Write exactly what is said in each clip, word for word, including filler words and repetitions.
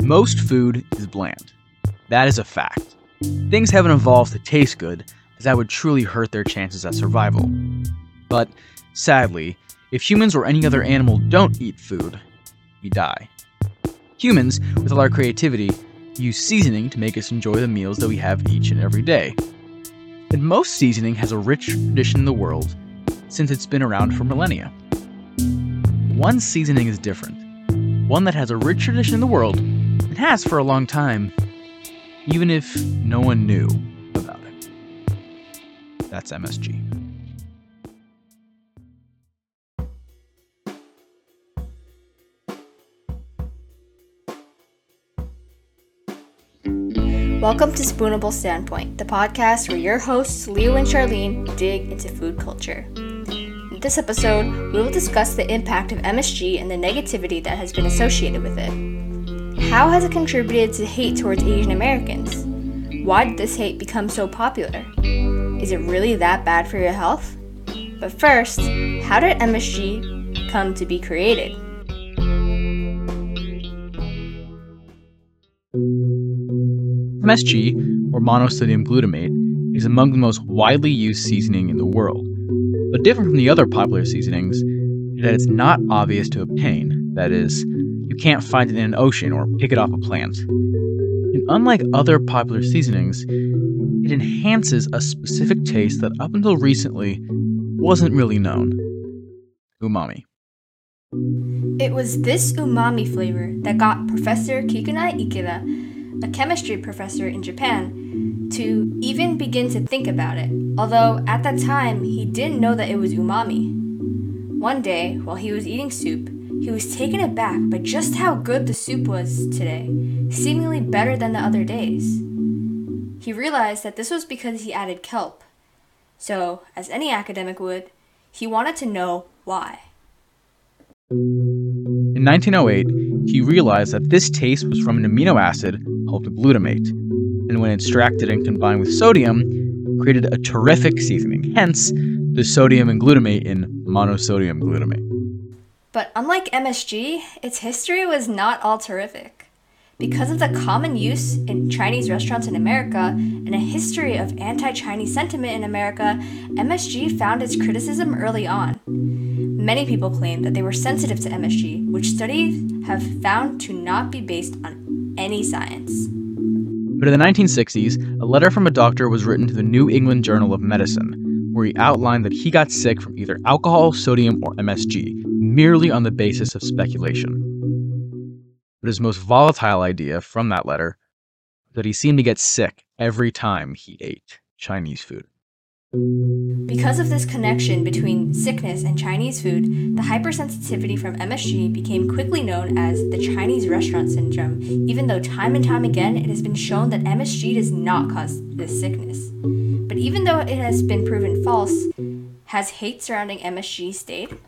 Most food is bland. That is a fact. Things haven't evolved to taste good, as that would truly hurt their chances at survival. But, sadly, if humans or any other animal don't eat food, we die. Humans, with all our creativity, use seasoning to make us enjoy the meals that we have each and every day. And most seasoning has a rich tradition in the world, since it's been around for millennia. One seasoning is different, one that has a rich tradition in the world, and has for a long time, even if no one knew about it. That's M S G. Welcome to Spoonable Standpoint, the podcast where your hosts, Leo and Charlene, dig into food culture. In this episode, we will discuss the impact of M S G and the negativity that has been associated with it. How has it contributed to hate towards Asian Americans? Why did this hate become so popular? Is it really that bad for your health? But first, how did M S G come to be created? M S G, or monosodium glutamate, is among the most widely used seasoning in the world. But different from the other popular seasonings, is that it's not obvious to obtain. That is, you can't find it in an ocean or pick it off a plant. And unlike other popular seasonings, it enhances a specific taste that up until recently wasn't really known. Umami. It was this umami flavor that got Professor Kikunai Ikeda, a chemistry professor in Japan, to even begin to think about it, although at that time he didn't know that it was umami. One day, while he was eating soup, he was taken aback by just how good the soup was today, seemingly better than the other days. He realized that this was because he added kelp. So, as any academic would, he wanted to know why. In nineteen oh eight, he realized that this taste was from an amino acid called glutamate, and when extracted and combined with sodium, created a terrific seasoning, hence the sodium and glutamate in monosodium glutamate. But unlike M S G, its history was not all terrific. Because of the common use in Chinese restaurants in America and a history of anti-Chinese sentiment in America, M S G found its criticism early on. Many people claim that they were sensitive to M S G, which studies have found to not be based on any science. But in the nineteen sixties, a letter from a doctor was written to the New England Journal of Medicine, where he outlined that he got sick from either alcohol, sodium, or M S G, merely on the basis of speculation. But his most volatile idea from that letter was that he seemed to get sick every time he ate Chinese food. Because of this connection between sickness and Chinese food, the hypersensitivity from M S G became quickly known as the Chinese restaurant syndrome, even though time and time again it has been shown that M S G does not cause this sickness. But even though it has been proven false, has hate surrounding M S G stayed?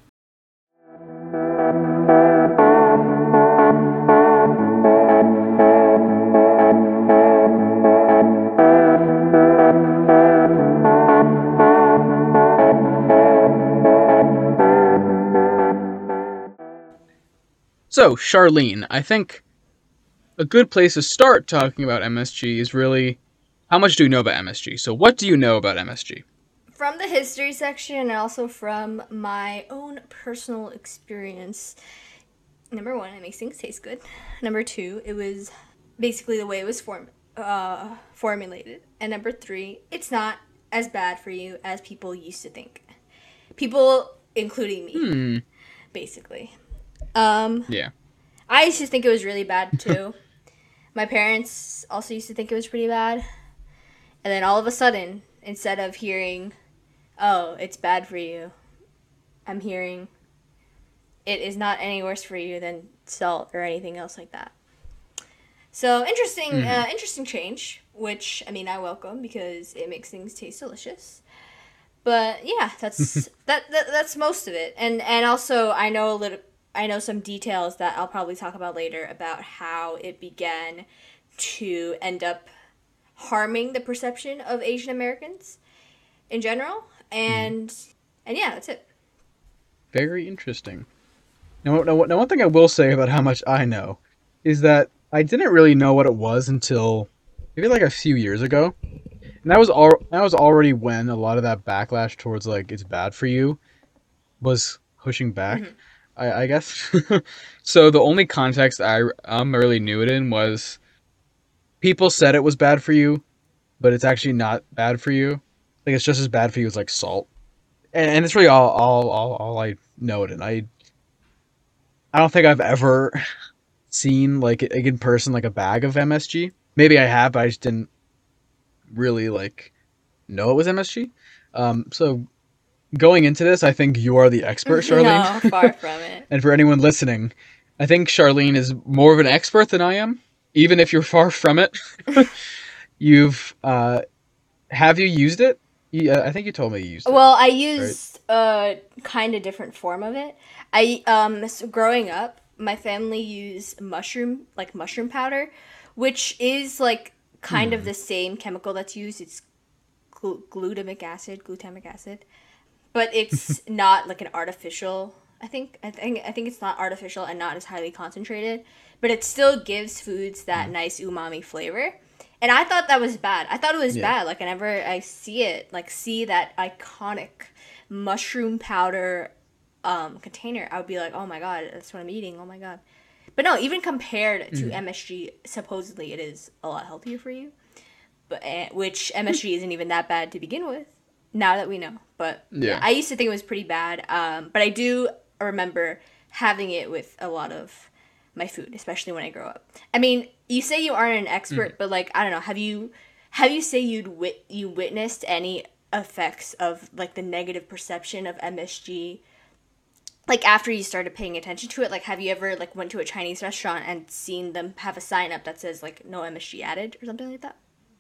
So, Charlene, I think a good place to start talking about M S G is really, how much do you know about M S G? So what do you know about M S G? From the history section and also from my own personal experience, number one, it makes things taste good. Number two, it was basically the way it was form, uh, formulated. And number three, it's not as bad for you as people used to think. People, including me, Hmm. basically. Um, Yeah. I used to think it was really bad, too. My parents also used to think it was pretty bad. And then all of a sudden, instead of hearing, oh, it's bad for you, I'm hearing, it is not any worse for you than salt or anything else like that. So, interesting, mm. uh, interesting change, which, I mean, I welcome because it makes things taste delicious. But, yeah, that's that, that that's most of it. And and also, I know a little... I know some details that I'll probably talk about later about how it began to end up harming the perception of Asian Americans in general. And, mm. and yeah, that's it. Very interesting. Now, now, now, one thing I will say about how much I know is that I didn't really know what it was until maybe like a few years ago. And that was all that was already when a lot of that backlash towards like it's bad for you was pushing back, Mhm. I, I guess. So the only context I um really knew it in was people said it was bad for you, but it's actually not bad for you. Like it's just as bad for you as like salt. And, and it's really all, all all all I know it in. I I don't think I've ever seen like like, in person like a bag of M S G. Maybe I have, but I just didn't really like know it was M S G. Um, so going into this, I think you are the expert, Charlene. No, far from it. And for anyone listening, I think Charlene is more of an expert than I am, even if you're far from it. You've uh, have you used it? Yeah, I think you told me you used it. Well, I Right. used a kind of different form of it. I um so growing up, my family used mushroom like mushroom powder, which is like kind of Hmm. the same chemical that's used. It's glu- glutamic acid, glutamic acid, but it's not like an artificial. I think I think I think it's not artificial and not as highly concentrated, but it still gives foods that nice umami flavor. And I thought that was bad. I thought it was Yeah. bad. Like whenever I see it, like see that iconic mushroom powder um, container, I would be like, oh my god, that's what I'm eating. Oh my god. But no, even compared to Mhm. M S G, supposedly it is a lot healthier for you. But eh, which M S G isn't even that bad to begin with. Now that we know, but yeah, Yeah. I used to think it was pretty bad. Um, but I do remember having it with a lot of my food, especially when I grow up. I mean, you say you aren't an Mhm. expert, but like I don't know, have you have you say you'd wit you witnessed any effects of like the negative perception of M S G like after you started paying attention to it? Like have you ever like went to a Chinese restaurant and seen them have a sign up that says like no M S G added or something like that?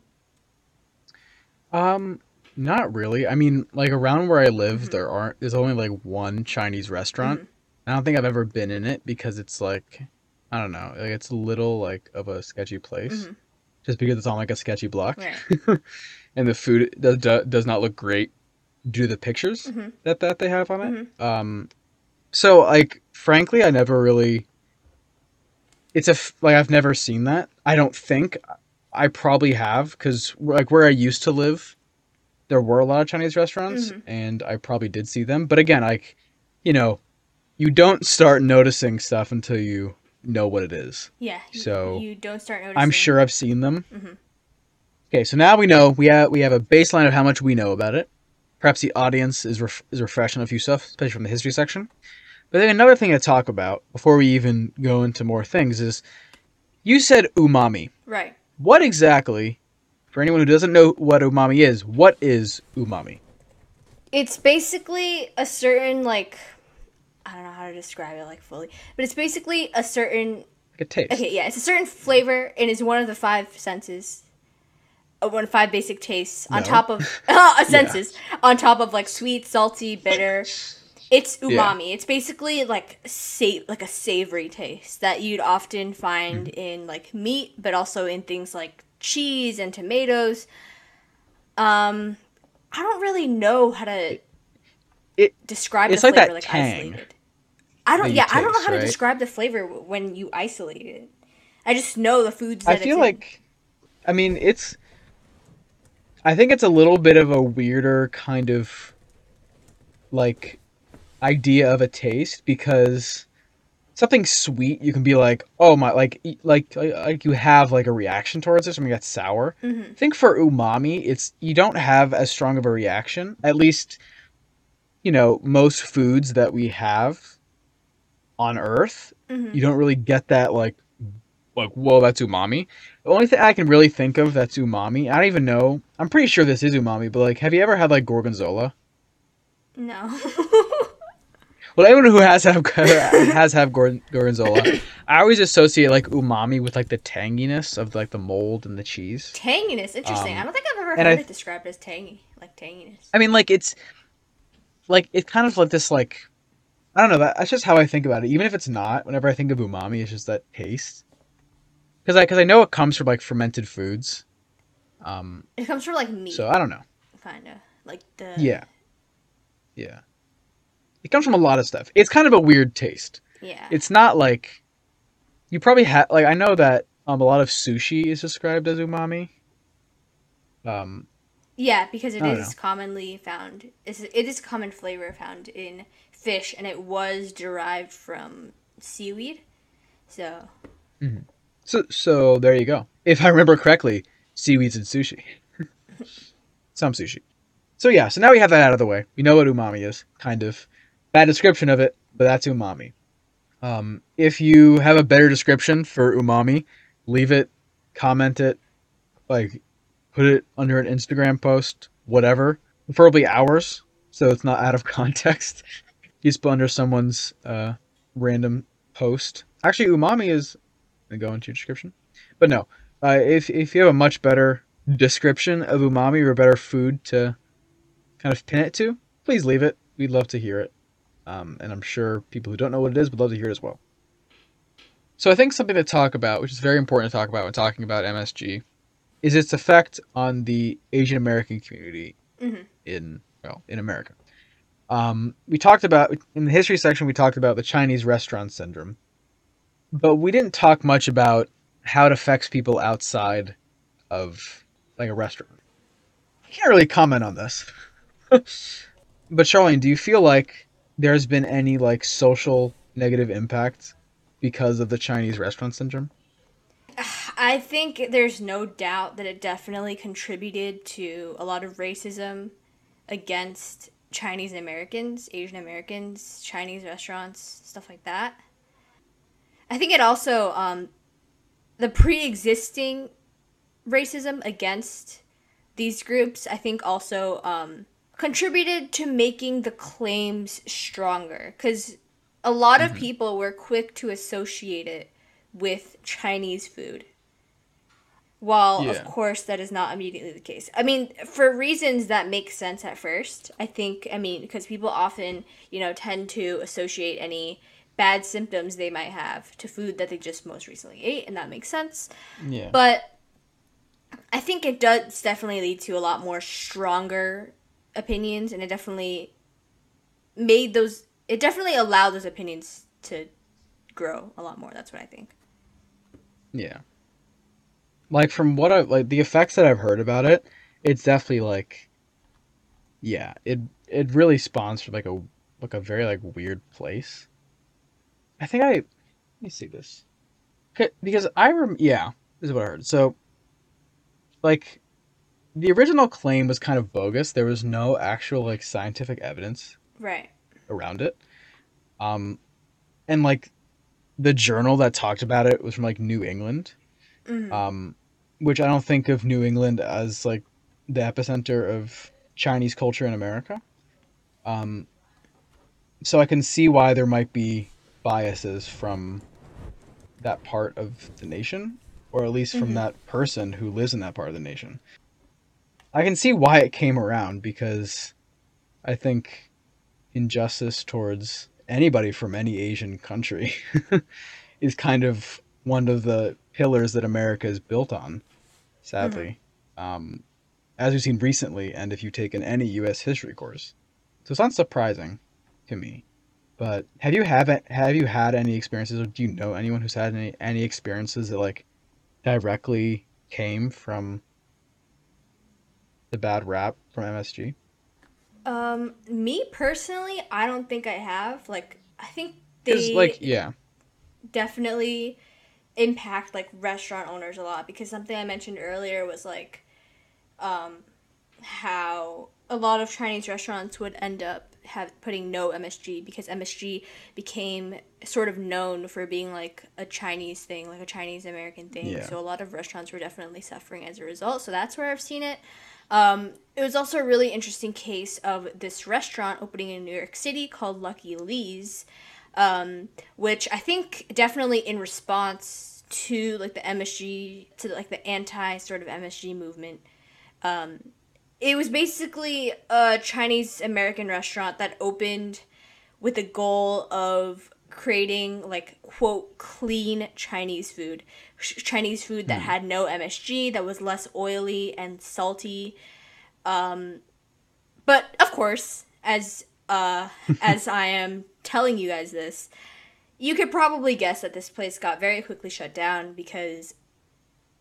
Um, not really. I mean, like around where I live, Mm-hmm. there aren't. There's only like one Chinese restaurant. Mm-hmm. I don't think I've ever been in it because it's like, I don't know, like it's a little like of a sketchy place, Mm-hmm. just because it's on like a sketchy block, Right. and the food does do- does not look great due to the pictures Mm-hmm. that that they have on it. Mm-hmm. Um, so like frankly, I never really. It's a f- like I've never seen that. I don't think I probably have because like where I used to live there were a lot of Chinese restaurants, Mm-hmm. and I probably did see them. But again, like, you know, you don't start noticing stuff until you know what it is. Yeah, y- So you don't start I'm noticing. sure I've seen them. Mm-hmm. Okay, so now we know we have we have a baseline of how much we know about it. Perhaps the audience is ref- is refreshed on a few stuff, especially from the history section. But then another thing to talk about before we even go into more things is you said umami. Right. What exactly, for anyone who doesn't know what umami is, what is umami? It's basically a certain like I don't know how to describe it like fully, but it's basically a certain Like a taste. okay, yeah, it's a certain flavor and it's one of the five senses, uh, one of five basic tastes on No. top of uh, Yeah. senses on top of like sweet, salty, bitter. It's Yeah. umami. It's basically like sa- like a savory taste that you'd often find Mhm. in like meat, but also in things like cheese and tomatoes. Um, I don't really know how to It, it describe the it's like flavor that like tang isolated. I that don't. you Yeah, I don't know taste, how to right? describe the flavor w- when you isolate it. I just know the foods I that it's feel in. like I mean it's I think it's a little bit of a weirder kind of like idea of a taste because something sweet you can be like, "Oh my," like e- like like like you have like a reaction towards it, something that's sour. Hmm. I think for umami, it's you don't have as strong of a reaction. At least, you know, most foods that we have on Earth, Hmm. you don't really get that like like whoa, that's umami. The only thing I can really think of that's umami, I don't even know. I'm pretty sure this is umami, but like, have you ever had like gorgonzola? No. Well, anyone who has have has have gor- gorgonzola, I always associate like umami with like the tanginess of like the mold and the cheese. Tanginess, interesting. I Um, don't think I've ever and heard I, it described as tangy, like tanginess. I mean, like it's like it's kind of like this like I don't know. That, that's just how I think about it. Even if it's not, whenever I think of umami, it's just that taste. Because I because I know it comes from like fermented foods. Um, It comes from like so meat, I don't know. kind of like the Yeah, yeah. It comes from a lot of stuff. It's kind of a weird taste. yeah. It's not like you probably have like I know that Um, a lot of sushi is described as umami. Um, Yeah, because it I don't know. is commonly found. It's, it is a common flavor found in fish, and it was derived from seaweed. So Mhm. So, so there you go. If I remember correctly, seaweed's in sushi. Some sushi. So yeah, so now we have that out of the way. We know what umami is, kind of. Bad description of it, but that's umami. Um, if you have a better description for umami, leave it, comment it, like put it under an Instagram post, whatever. Preferably ours, so it's not out of context. Just put under someone's uh, random post. Actually, umami is gonna go into your description, but no. Uh, if if you have a much better description of umami or a better food to kind of pin it to, please leave it. We'd love to hear it. Um, and I'm sure people who don't know what it is would love to hear it as well. So I think something to talk about, which is very important to talk about when talking about M S G, is its effect on the Asian American community mhm. in well in America. Um, we talked about in the history section. We talked about the Chinese restaurant syndrome, but we didn't talk much about how it affects people outside of like a restaurant. I can't really comment on this. But Charlene, do you feel like there's been any like social negative impact because of the Chinese restaurant syndrome? I think there's no doubt that it definitely contributed to a lot of racism against Chinese Americans, Asian Americans, Chinese restaurants, stuff like that. I think it also, um, the pre existing racism against these groups, I think also um, contributed to making the claims stronger. Because a lot of Mm-hmm. people were quick to associate it with Chinese food. While, of Yeah. course, that is not immediately the case. I mean, for reasons that make sense at first, I think, I mean, because people often, you know, tend to associate any bad symptoms they might have to food that they just most recently ate, and that makes sense. Yeah. But I think it does definitely lead to a lot more stronger opinions, and it definitely made those, it definitely allowed those opinions to grow a lot more. That's what I think. Yeah. Like from what I like the effects that I've heard about it, it's definitely like yeah, it it really spawns from like a like a very like weird place. I think I let me see this. 'Kay, because I rem yeah, this is what I heard. So like the original claim was kind of bogus. There was no actual like scientific evidence Right. around it. Um and like the journal that talked about it was from like New England. Mm-hmm. Um which I don't think of New England as like the epicenter of Chinese culture in America. Um so I can see why there might be biases from that part of the nation, or at least from Mm-hmm. that person who lives in that part of the nation. I can see why it came around because I think injustice towards anybody from any Asian country is kind of one of the pillars that America is built on, Mm-hmm. sadly. Um, as we've seen recently, and if you've taken any U S history course. So it's not surprising to me. But have you have have you had any experiences, or do you know anyone who's had any any experiences that like directly came from the bad rap from M S G? Um, me personally, I don't think I have. Like, I think Because like they yeah, definitely impact like restaurant owners a lot because something I mentioned earlier was like um, how a lot of Chinese restaurants would end up have putting no M S G because M S G became sort of known for being like a Chinese thing, like a Chinese American thing. yeah, So a lot of restaurants were definitely suffering as a result. So that's where I've seen it. Um, it was also a really interesting case of this restaurant opening in New York City called Lucky Lee's, um, which I think definitely in response to like the M S G, to like the anti sort of M S G movement. Um, it was basically a Chinese American restaurant that opened with the goal of creating like quote clean Chinese food, Chinese food that hmm. had no M S G, that was less oily and salty. Um, but of course, as uh, as I am telling you guys this, you could probably guess that this place got very quickly shut down because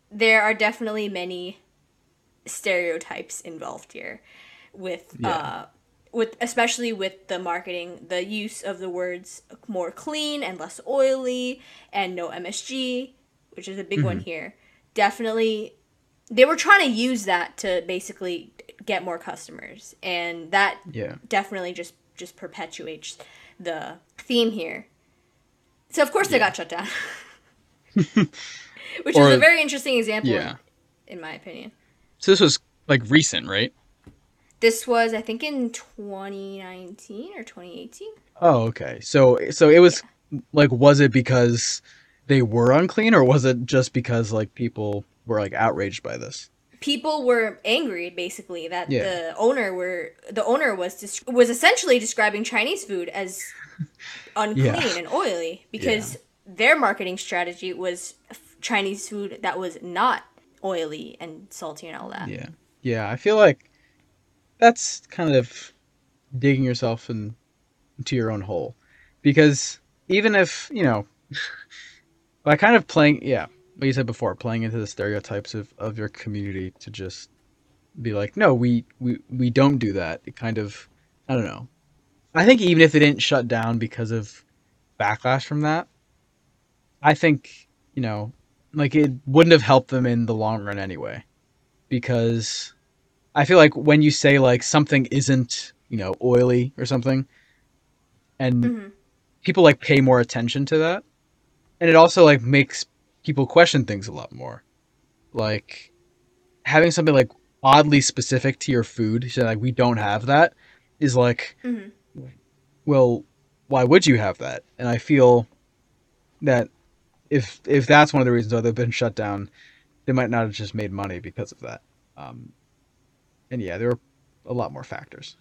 there are definitely many stereotypes involved here with Yeah. uh with especially with the marketing, the use of the words more clean and less oily and no M S G, which is a big one here. Definitely they were trying to use that to basically get more customers, and that Yeah. definitely just just perpetuates the theme here. So of course they Yeah. got shut down. Which Or- is a very interesting example Yeah. in, in my opinion. So this was like recent, right? This was, I think, in twenty nineteen or twenty eighteen. Oh, okay. So so it was like, was it because they were unclean, or was it just because like people were like outraged by this? People were angry, basically, that Yeah. the owner were the owner was dis- was essentially describing Chinese food as unclean Yeah. and oily because their marketing strategy was f- Chinese food that was not oily and salty and all that. Yeah. Yeah, I feel like that's kind of digging yourself in, into your own hole. Because even if, you know, by kind of playing, yeah, what you said before, playing into the stereotypes of, of your community to just be like, no, we, we, we don't do that. It kind of, I don't know. I think even if they didn't shut down because of backlash from that, I think, you know, like it wouldn't have helped them in the long run anyway. Because I feel like when you say like something isn't, you know, oily or something, and hmm people like pay more attention to that, and it also like makes people question things a lot more. Like having something like oddly specific to your food, so like we don't have that, is like, hmm well, why would you have that? And I feel that if if that's one of the reasons why they've been shut down, they might not have just made money because of that. Um, and yeah, there are a lot more factors.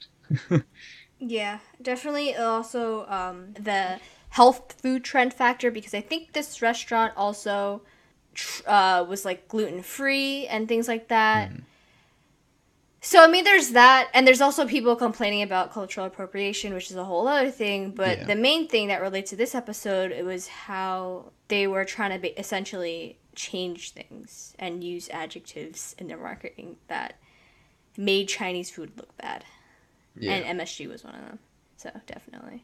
Yeah, definitely. Also, um, the health food trend factor, because I think this restaurant also tr- uh, was like gluten free and things like that. Mm. So I mean, there's that, and there's also people complaining about cultural appropriation, which is a whole other thing. But Yeah. the main thing that relates to this episode, it was how they were trying to be, essentially change things and use adjectives in their marketing that made Chinese food look bad. Yeah. And M S G was one of them. So definitely.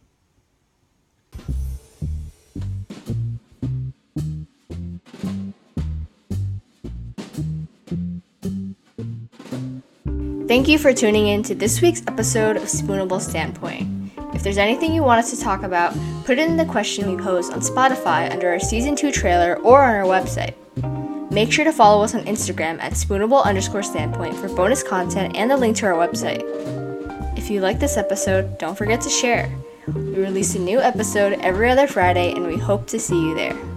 Thank you for tuning in to this week's episode of Spoonable Standpoint. If there's anything you want us to talk about, put it in the question we posed on Spotify under our season two trailer or on our website. Make sure to follow us on Instagram at spoonable underscore standpoint for bonus content and the link to our website. If you like this episode, don't forget to share. We release a new episode every other Friday, and we hope to see you there.